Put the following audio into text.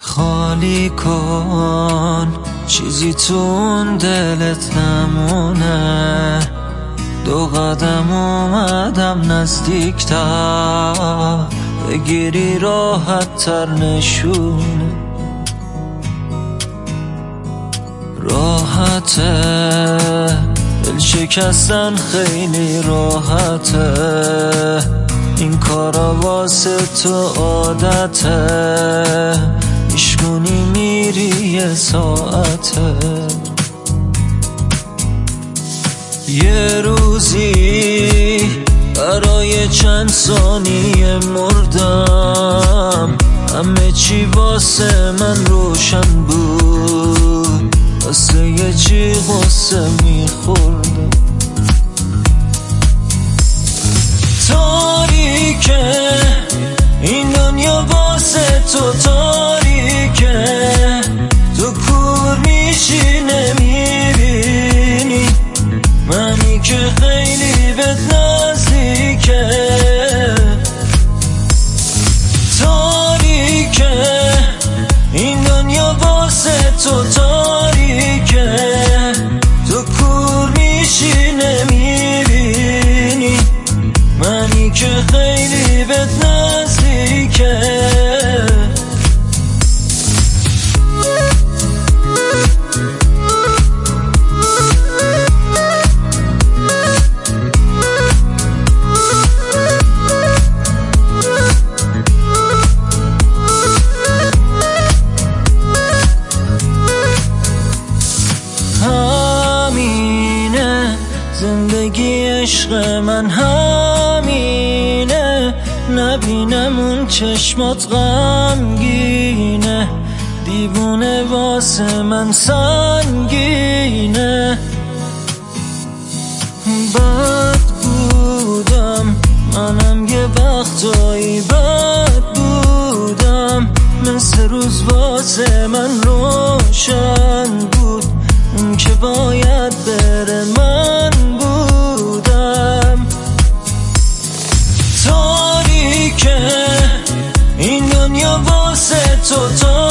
خالی کن چیزی تو اون دلت نمونه. 2 قدم اومدم نزدیکتر، بگیری راحت تر نشونه. راحته دل شکستن خیلی راحته، این کارا واسه تو عادته. میشکنی میری یه ساعته، یه روزی برای چند ثانیه مردم. همه چی واسه من روشن بود، واسه یه چی غصه میخوردم. تاریکه این دنیا واسه تو تاریکه، تو کور میشی نمیبینی منی که خیلی بهت نزدیکه. تاریکه این دنیا واسه تو تاریکه، تو کور میشی نمیبینی منی که خیلی بهت نزدیکه. همینه زندگی عشق من، همینه نبینم اون چشمات غمگینه. دیوونه واسه من سنگینه. بد بودم منم یه وقتایی، بد بودم مثل روز واسه من روشن بود. اون که باید بره من بودم. تاریکه این دنیا واسه تو